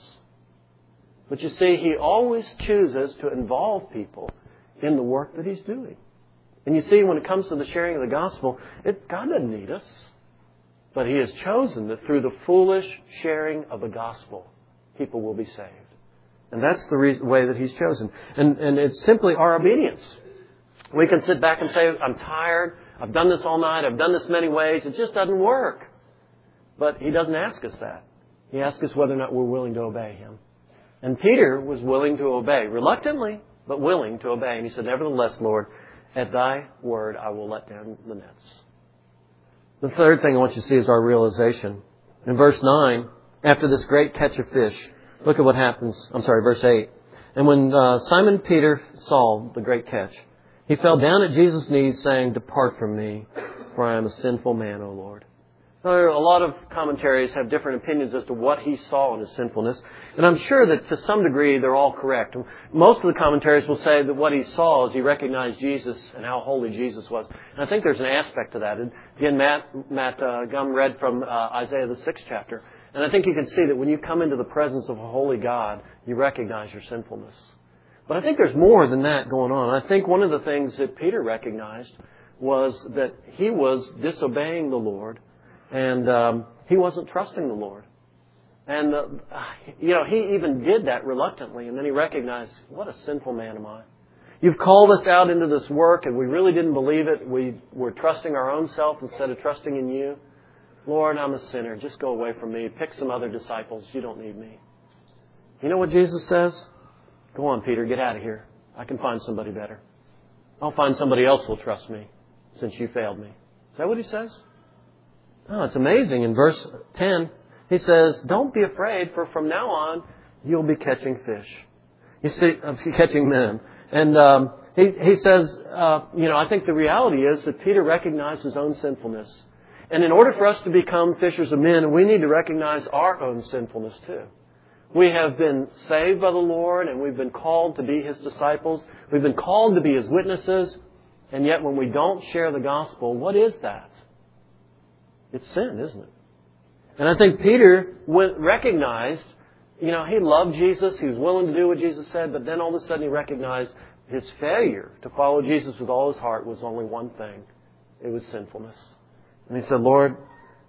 But you see, He always chooses to involve people in the work that He's doing. And you see, when it comes to the sharing of the gospel, it, God doesn't need us. But He has chosen that through the foolish sharing of the gospel, people will be saved. And that's the reason, way that He's chosen. And, and it's simply our obedience. We can sit back and say, I'm tired. I've done this all night. I've done this many ways. It just doesn't work. But He doesn't ask us that. He asks us whether or not we're willing to obey Him. And Peter was willing to obey. Reluctantly, but willing to obey. And he said, nevertheless, Lord, at Thy word I will let down the nets. The third thing I want you to see is our realization. In verse nine, after this great catch of fish, look at what happens. I'm sorry, verse eight. And when uh, Simon Peter saw the great catch, he fell down at Jesus' knees, saying, depart from me, for I am a sinful man, O Lord. Now, a lot of commentaries have different opinions as to what he saw in his sinfulness. And I'm sure that to some degree they're all correct. Most of the commentaries will say that what he saw is he recognized Jesus and how holy Jesus was. And I think there's an aspect to that. And again, Matt, Matt uh, Gum read from uh, Isaiah, the sixth chapter. And I think you can see that when you come into the presence of a holy God, you recognize your sinfulness. But I think there's more than that going on. I think one of the things that Peter recognized was that he was disobeying the Lord, and um, he wasn't trusting the Lord. And, uh, you know, he even did that reluctantly, and then he recognized, what a sinful man am I. You've called us out into this work, and we really didn't believe it. We were trusting our own self instead of trusting in You. Lord, I'm a sinner. Just go away from me. Pick some other disciples. You don't need me. You know what Jesus says? Go on, Peter, get out of here. I can find somebody better. I'll find somebody else who'll trust me since you failed me. Is that what he says? Oh, it's amazing. In verse ten, he says, don't be afraid, for from now on, you'll be catching fish. You see, uh, catching men. And um, he, he says, uh, you know, I think the reality is that Peter recognized his own sinfulness. And in order for us to become fishers of men, we need to recognize our own sinfulness too. We have been saved by the Lord, and we've been called to be His disciples. We've been called to be His witnesses. And yet when we don't share the gospel, what is that? It's sin, isn't it? And I think Peter recognized, you know, he loved Jesus. He was willing to do what Jesus said. But then all of a sudden he recognized his failure to follow Jesus with all his heart was only one thing. It was sinfulness. And he said, Lord,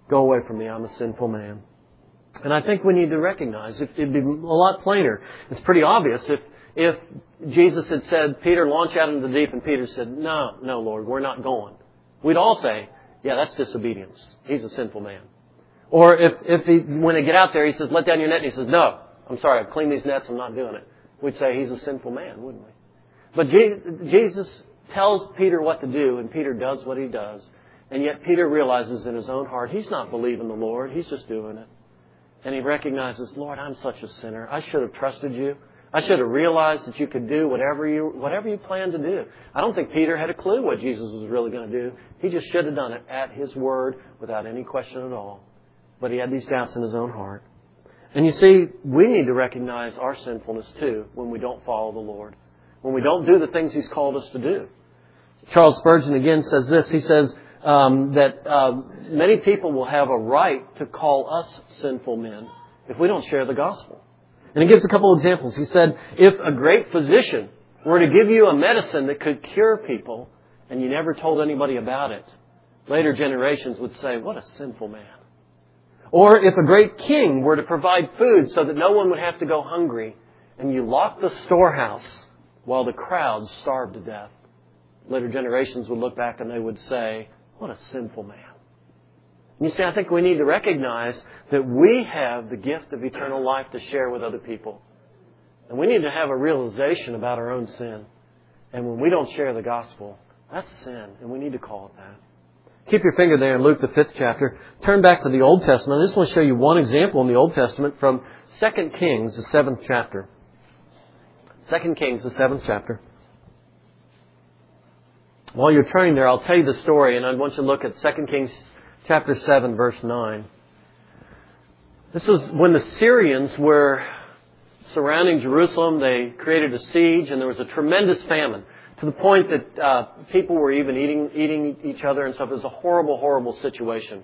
Go away from me, I'm a sinful man. And I think we need to recognize, it, it'd be a lot plainer. It's pretty obvious if if Jesus had said, Peter, launch out into the deep, and Peter said, no, no, Lord, we're not going. We'd all say, yeah, that's disobedience. He's a sinful man. Or if, if he, when they get out there, he says, let down your net, and he says, no, I'm sorry, I've cleaned these nets, I'm not doing it. We'd say he's a sinful man, wouldn't we? But Jesus tells Peter what to do, and Peter does what he does. And yet Peter realizes in his own heart, he's not believing the Lord, he's just doing it. And he recognizes, Lord, I'm such a sinner. I should have trusted you. I should have realized that you could do whatever you whatever you planned to do. I don't think Peter had a clue what Jesus was really going to do. He just should have done it at His word without any question at all. But he had these doubts in his own heart. And you see, we need to recognize our sinfulness too when we don't follow the Lord. When we don't do the things He's called us to do. Charles Spurgeon again says this. He says um, that uh, many people will have a right to call us sinful men if we don't share the gospel. And he gives a couple of examples. He said, if a great physician were to give you a medicine that could cure people and you never told anybody about it, later generations would say, what a sinful man. Or if a great king were to provide food so that no one would have to go hungry and you locked the storehouse while the crowds starved to death, later generations would look back and they would say, what a sinful man. You see, I think we need to recognize that we have the gift of eternal life to share with other people. And we need to have a realization about our own sin. And when we don't share the gospel, that's sin, and we need to call it that. Keep your finger there in Luke, the fifth chapter. Turn back to the Old Testament. I just want to show you one example in the Old Testament from Second Kings, the seventh chapter. Second Kings, the seventh chapter. While you're turning there, I'll tell you the story, and I want you to look at Second Kings chapter seven, verse nine. This was when the Syrians were surrounding Jerusalem. They created a siege, and there was a tremendous famine to the point that uh, people were even eating eating each other and stuff. It was a horrible, horrible situation.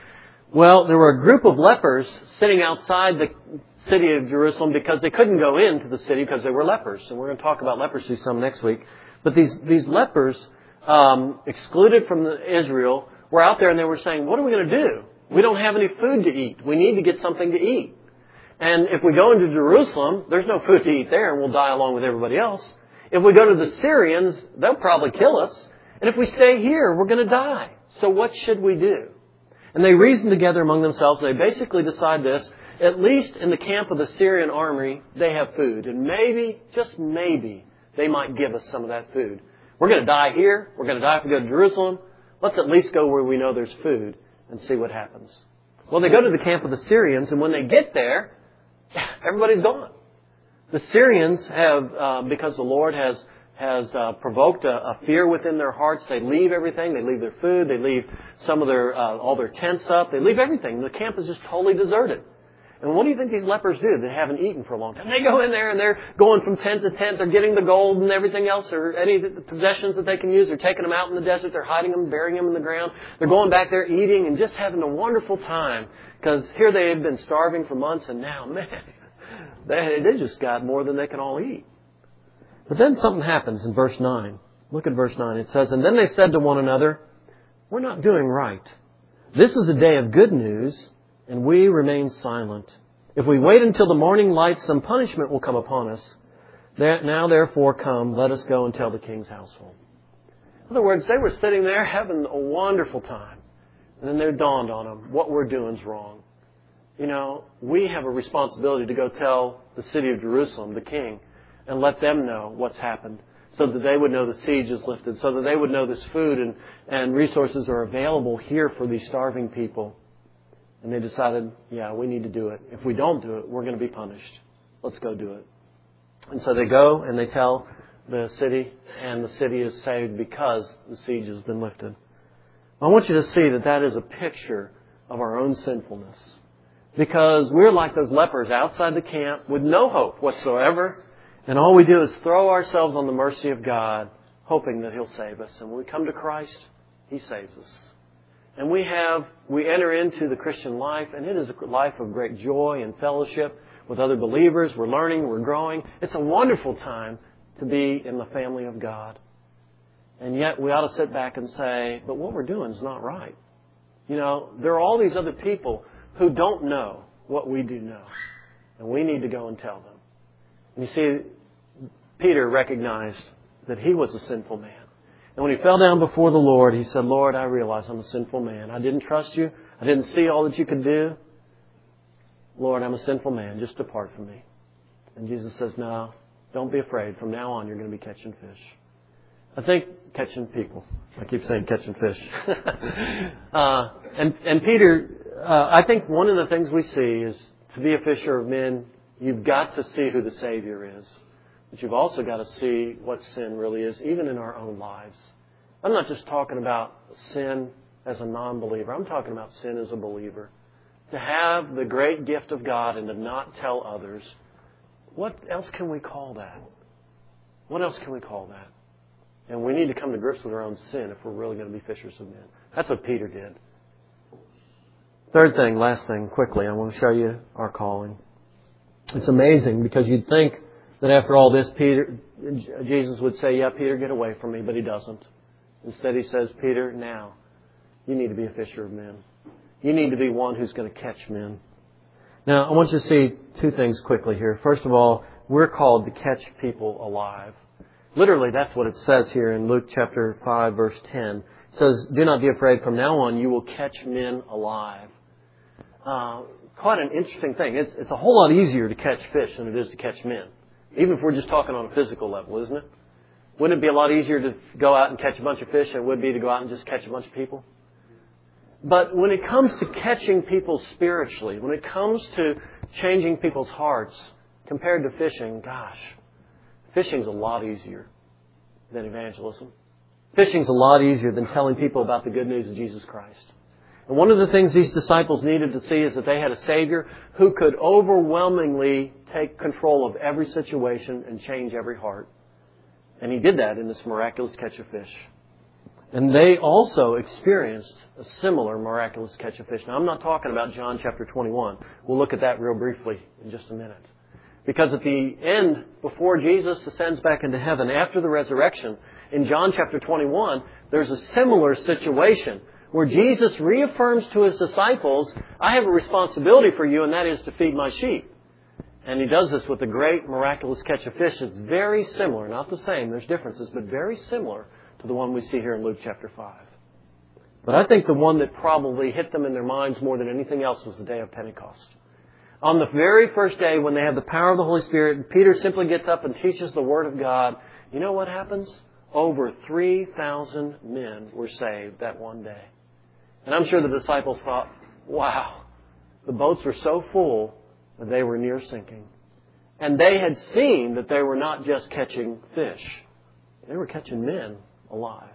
Well, there were a group of lepers sitting outside the city of Jerusalem because they couldn't go into the city because they were lepers. And we're going to talk about leprosy some next week. But these, these lepers, um, excluded from the Israel, were out there and they were saying, what are we going to do? We don't have any food to eat. We need to get something to eat. And if we go into Jerusalem, there's no food to eat there and we'll die along with everybody else. If we go to the Syrians, they'll probably kill us. And if we stay here, we're going to die. So what should we do? And they reason together among themselves. They basically decide this. At least in the camp of the Syrian army, they have food. And maybe, just maybe, they might give us some of that food. We're going to die here. We're going to die if we go to Jerusalem. Let's at least go where we know there's food and see what happens. Well, they go to the camp of the Syrians, and when they get there, everybody's gone. The Syrians have, uh, because the Lord has has uh, provoked a, a fear within their hearts, they leave everything. They leave their food. They leave some of their uh, all their tents up. They leave everything. The camp is just totally deserted. And what do you think these lepers do? They haven't eaten for a long time. They go in there and they're going from tent to tent. They're getting the gold and everything else, or any possessions that they can use. They're taking them out in the desert. They're hiding them, burying them in the ground. They're going back there eating and just having a wonderful time. Because here they have been starving for months, and now, man, they, they just got more than they can all eat. But then something happens in verse nine. Look at verse nine. It says, and then they said to one another, we're not doing right. This is a day of good news, and we remain silent. If we wait until the morning light, some punishment will come upon us. Now, therefore, come, let us go and tell the king's household. In other words, they were sitting there having a wonderful time. And then it dawned on them, what we're doing is wrong. You know, we have a responsibility to go tell the city of Jerusalem, the king, and let them know what's happened, so that they would know the siege is lifted, so that they would know this food and, and resources are available here for these starving people. And they decided, yeah, we need to do it. If we don't do it, we're going to be punished. Let's go do it. And so they go and they tell the city, and the city is saved because the siege has been lifted. I want you to see that that is a picture of our own sinfulness. Because we're like those lepers outside the camp with no hope whatsoever. And all we do is throw ourselves on the mercy of God, hoping that He'll save us. And when we come to Christ, He saves us. And we have, we enter into the Christian life, and it is a life of great joy and fellowship with other believers. We're learning, we're growing. It's a wonderful time to be in the family of God. And yet we ought to sit back and say, but what we're doing is not right. You know, there are all these other people who don't know what we do know. And we need to go and tell them. And you see, Peter recognized that he was a sinful man. And when he fell down before the Lord, he said, Lord, I realize I'm a sinful man. I didn't trust you. I didn't see all that you could do. Lord, I'm a sinful man. Just depart from me. And Jesus says, no, don't be afraid. From now on, you're going to be catching fish. I think catching people. I keep saying catching fish. uh, and, and Peter, uh, I think one of the things we see is to be a fisher of men, you've got to see who the Savior is. But you've also got to see what sin really is, even in our own lives. I'm not just talking about sin as a non-believer. I'm talking about sin as a believer. To have the great gift of God and to not tell others, what else can we call that? What else can we call that? And we need to come to grips with our own sin if we're really going to be fishers of men. That's what Peter did. Third thing, last thing, quickly, I want to show you our calling. It's amazing because you'd think that after all this, Peter, Jesus would say, yeah, Peter, get away from me, but He doesn't. Instead, He says, Peter, now, you need to be a fisher of men. You need to be one who's going to catch men. Now, I want you to see two things quickly here. First of all, we're called to catch people alive. Literally, that's what it says here in Luke chapter five, verse ten. It says, do not be afraid. From now on, you will catch men alive. Uh, quite an interesting thing. It's, it's a whole lot easier to catch fish than it is to catch men. Even if we're just talking on a physical level, isn't it? Wouldn't it be a lot easier to go out and catch a bunch of fish than it would be to go out and just catch a bunch of people? But when it comes to catching people spiritually, when it comes to changing people's hearts, compared to fishing, gosh, fishing's a lot easier than evangelism. Fishing's a lot easier than telling people about the good news of Jesus Christ. And one of the things these disciples needed to see is that they had a Savior who could overwhelmingly take control of every situation and change every heart. And He did that in this miraculous catch of fish. And they also experienced a similar miraculous catch of fish. Now, I'm not talking about John chapter twenty-one. We'll look at that real briefly in just a minute. Because at the end, before Jesus ascends back into heaven, after the resurrection, in John chapter twenty-one, there's a similar situation where Jesus reaffirms to His disciples, I have a responsibility for you, and that is to feed my sheep. And He does this with a great miraculous catch of fish. It's very similar, not the same, there's differences, but very similar to the one we see here in Luke chapter five. But I think the one that probably hit them in their minds more than anything else was the day of Pentecost. On the very first day when they have the power of the Holy Spirit, Peter simply gets up and teaches the Word of God. You know what happens? Over three thousand men were saved that one day. And I'm sure the disciples thought, wow, the boats were so full that they were near sinking. And they had seen that they were not just catching fish. They were catching men alive.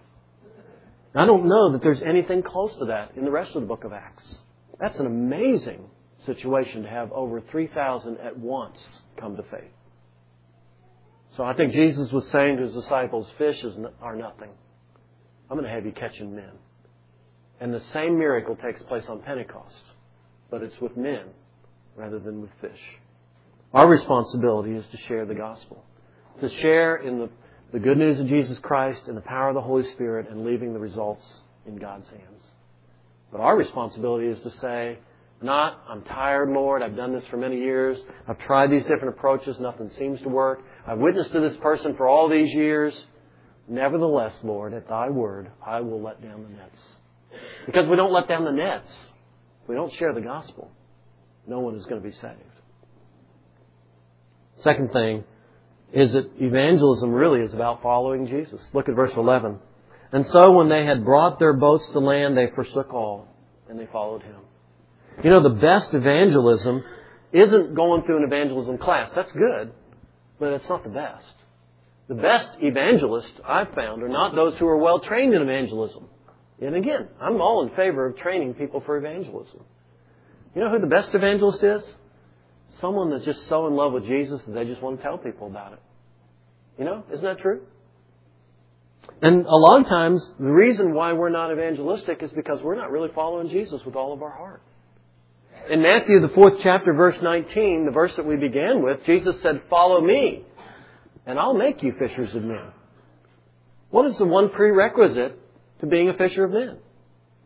I don't know that there's anything close to that in the rest of the book of Acts. That's an amazing situation to have over three thousand at once come to faith. So I think Jesus was saying to His disciples, fish is, are nothing. I'm going to have you catching men. And the same miracle takes place on Pentecost, but it's with men rather than with fish. Our responsibility is to share the gospel, to share in the, the good news of Jesus Christ and the power of the Holy Spirit and leaving the results in God's hands. But our responsibility is to say, not, I'm tired, Lord, I've done this for many years, I've tried these different approaches, nothing seems to work, I've witnessed to this person for all these years. Nevertheless, Lord, at Thy word, I will let down the nets. Because we don't let down the nets, if we don't share the gospel, no one is going to be saved. Second thing is that evangelism really is about following Jesus. Look at verse eleven. And so when they had brought their boats to land, they forsook all, and they followed Him. You know, the best evangelism isn't going through an evangelism class. That's good, but it's not the best. The best evangelists I've found are not those who are well trained in evangelism. And again, I'm all in favor of training people for evangelism. You know who the best evangelist is? Someone that's just so in love with Jesus that they just want to tell people about it. You know, isn't that true? And a lot of times, the reason why we're not evangelistic is because we're not really following Jesus with all of our heart. In Matthew, the fourth chapter, verse nineteen, the verse that we began with, Jesus said, follow me, and I'll make you fishers of men. What is the one prerequisite to being a fisher of men?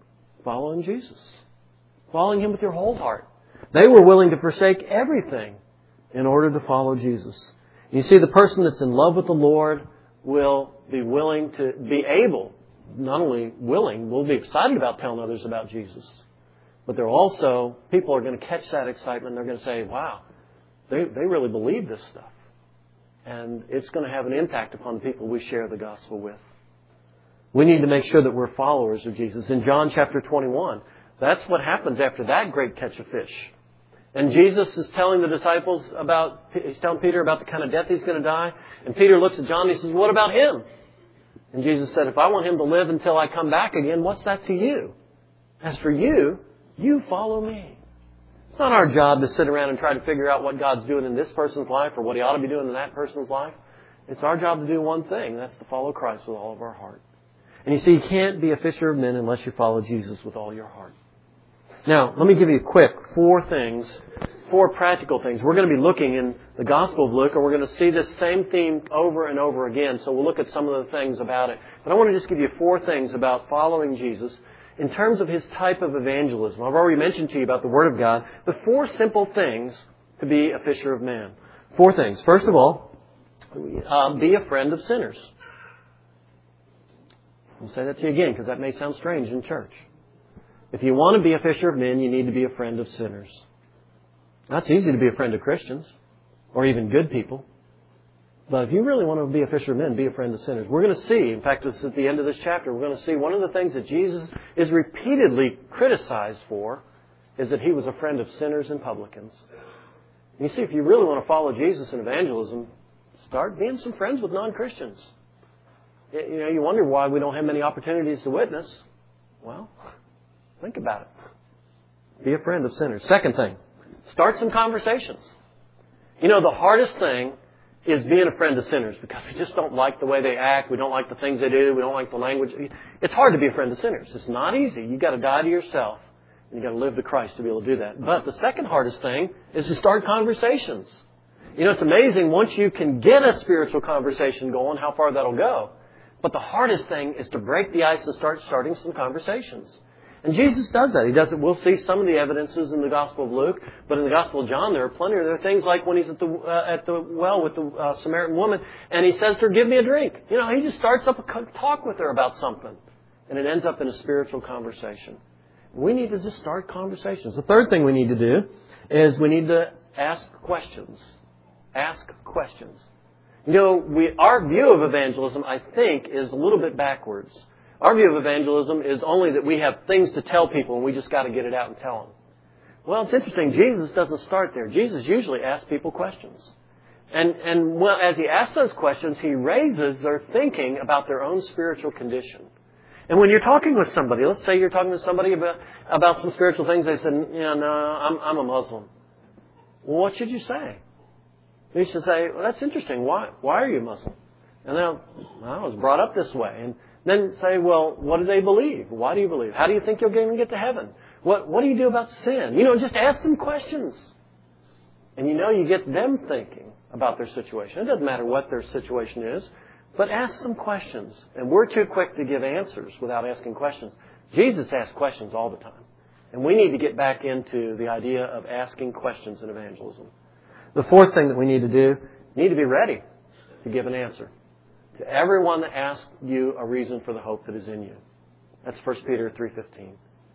following Jesus. Following Him with your whole heart. They were willing to forsake everything in order to follow Jesus. You see, the person that's in love with the Lord will be willing to be able, not only willing, will be excited about telling others about Jesus. But they're also, people are going to catch that excitement and they're going to say, wow, they, they really believe this stuff. And it's going to have an impact upon the people we share the gospel with. We need to make sure that we're followers of Jesus. In John chapter twenty-one, that's what happens after that great catch of fish. And Jesus is telling the disciples about, he's telling Peter about the kind of death he's going to die. And Peter looks at John and he says, what about him? And Jesus said, if I want him to live until I come back again, what's that to you? As for you, you follow me. It's not our job to sit around and try to figure out what God's doing in this person's life or what He ought to be doing in that person's life. It's our job to do one thing, and that's to follow Christ with all of our heart. And you see, you can't be a fisher of men unless you follow Jesus with all your heart. Now, let me give you a quick four things, four practical things. We're going to be looking in the Gospel of Luke, and we're going to see this same theme over and over again. So we'll look at some of the things about it. But I want to just give you four things about following Jesus in terms of His type of evangelism. I've already mentioned to you about the Word of God, but four simple things to be a fisher of men. Four things. First of all, uh, be a friend of sinners. I'll say that to you again because that may sound strange in church. If you want to be a fisher of men, you need to be a friend of sinners. That's easy to be a friend of Christians or even good people. But if you really want to be a fisher of men, be a friend of sinners. We're going to see, in fact, it's at the end of this chapter, we're going to see one of the things that Jesus is repeatedly criticized for is that He was a friend of sinners and publicans. And you see, if you really want to follow Jesus in evangelism, start being some friends with non-Christians. You know, you wonder why we don't have many opportunities to witness. Well, think about it. Be a friend of sinners. Second thing, start some conversations. You know, the hardest thing is being a friend of sinners because we just don't like the way they act. We don't like the things they do. We don't like the language. It's hard to be a friend of sinners. It's not easy. You've got to die to yourself. And you've got to live to Christ to be able to do that. But the second hardest thing is to start conversations. You know, it's amazing once you can get a spiritual conversation going, how far that'll go. But the hardest thing is to break the ice and start starting some conversations. And Jesus does that. He does it. We'll see some of the evidences in the Gospel of Luke, but in the Gospel of John, there are plenty. There are things like when he's at the uh, at the well with the uh, Samaritan woman, and he says to her, "Give me a drink." You know, he just starts up a talk with her about something, and it ends up in a spiritual conversation. We need to just start conversations. The third thing we need to do is we need to ask questions. Ask questions. You know, we our view of evangelism, I think, is a little bit backwards. Our view of evangelism is only that we have things to tell people and we just got to get it out and tell them. Well, it's interesting. Jesus doesn't start there. Jesus usually asks people questions. And, and well, as He asks those questions, He raises their thinking about their own spiritual condition. And when you're talking with somebody, let's say you're talking to somebody about, about some spiritual things, they said, you know, no, I'm, I'm a Muslim. Well, what should you say? You should say, well, that's interesting. Why, why are you Muslim? And they'll, well, I was brought up this way. And then say, well, what do they believe? Why do you believe? How do you think you'll even get to heaven? What What do you do about sin? You know, just ask them questions. And you know you get them thinking about their situation. It doesn't matter what their situation is, but ask some questions. And we're too quick to give answers without asking questions. Jesus asked questions all the time. And we need to get back into the idea of asking questions in evangelism. The fourth thing that we need to do, you need to be ready to give an answer to everyone that asks you a reason for the hope that is in you. That's First Peter three fifteen.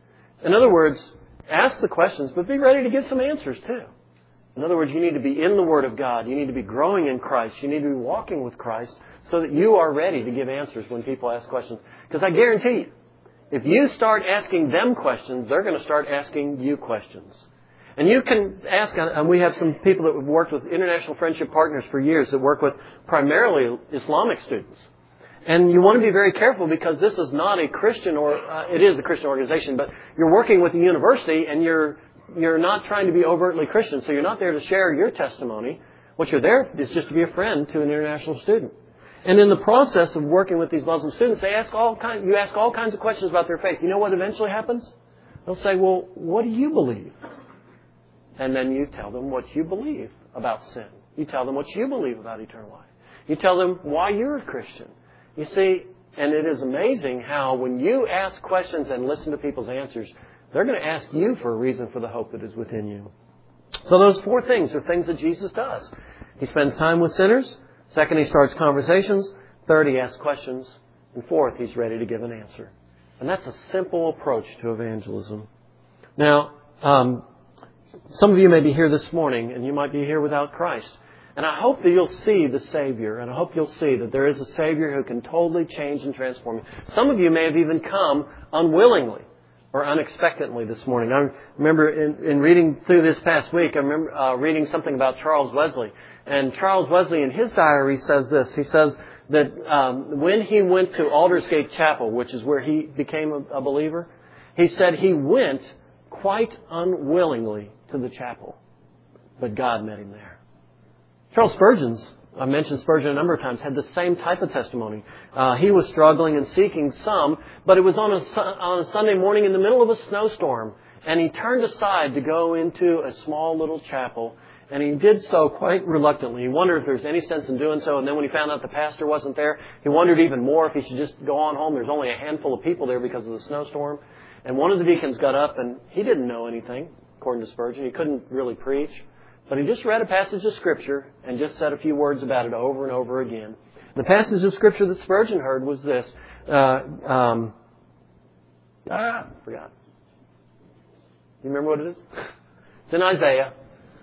In other words, ask the questions, but be ready to give some answers too. In other words, you need to be in the Word of God. You need to be growing in Christ. You need to be walking with Christ so that you are ready to give answers when people ask questions. Because I guarantee you, if you start asking them questions, they're going to start asking you questions. And you can ask, and we have some people that have worked with International Friendship Partners for years that work with primarily Islamic students. And you want to be very careful because this is not a Christian, or uh, it is a Christian organization, but you're working with a university and you're you're not trying to be overtly Christian, so you're not there to share your testimony. What you're there is just to be a friend to an international student. And in the process of working with these Muslim students, they ask all kind, you ask all kinds of questions about their faith. You know what eventually happens? They'll say, well, what do you believe? And then you tell them what you believe about sin. You tell them what you believe about eternal life. You tell them why you're a Christian. You see, And it is amazing how when you ask questions and listen to people's answers, they're going to ask you for a reason for the hope that is within you. So those four things are things that Jesus does. He spends time with sinners. Second, he starts conversations. Third, he asks questions. And fourth, he's ready to give an answer. And that's a simple approach to evangelism. Now, um, some of you may be here this morning, and you might be here without Christ. And I hope that you'll see the Savior, and I hope you'll see that there is a Savior who can totally change and transform you. Some of you may have even come unwillingly or unexpectedly this morning. I remember in, in reading through this past week, I remember uh, reading something about Charles Wesley. And Charles Wesley, in his diary, says this. He says that um, when he went to Aldersgate Chapel, which is where he became a, a believer, he said he went quite unwillingly to the chapel, but God met him there. Charles Spurgeon's, I mentioned Spurgeon a number of times, had the same type of testimony. Uh, he was struggling and seeking some, but it was on a, on a Sunday morning in the middle of a snowstorm, and he turned aside to go into a small little chapel, and he did so quite reluctantly. He wondered if there was any sense in doing so, and then when he found out the pastor wasn't there, he wondered even more if he should just go on home. There's only a handful of people there because of the snowstorm. And one of the deacons got up, and he didn't know anything, according to Spurgeon. He couldn't really preach. But he just read a passage of Scripture and just said a few words about it over and over again. The passage of Scripture that Spurgeon heard was this. Uh, um, ah, forgot. You remember what it is? It's in Isaiah.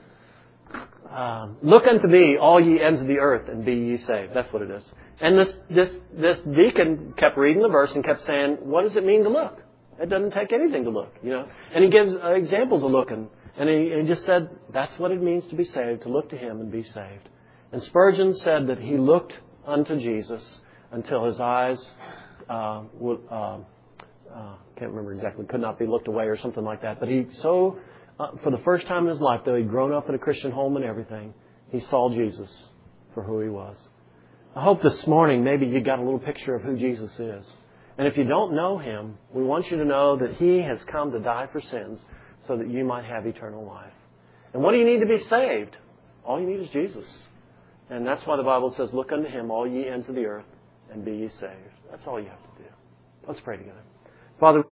Um, Look unto me, all ye ends of the earth, and be ye saved. That's what it is. And this, this, this deacon kept reading the verse and kept saying, what does it mean to look? It doesn't take anything to look, you know. And he gives uh, examples of looking. And he, he just said, that's what it means to be saved, to look to Him and be saved. And Spurgeon said that he looked unto Jesus until his eyes, uh, would, uh, uh, can't remember exactly, could not be looked away or something like that. But he so, uh, for the first time in his life, though he'd grown up in a Christian home and everything, he saw Jesus for who He was. I hope this morning maybe you got a little picture of who Jesus is. And if you don't know Him, we want you to know that He has come to die for sins so that you might have eternal life. And what do you need to be saved? All you need is Jesus. And that's why the Bible says, look unto Him, all ye ends of the earth, and be ye saved. That's all you have to do. Let's pray together. Father,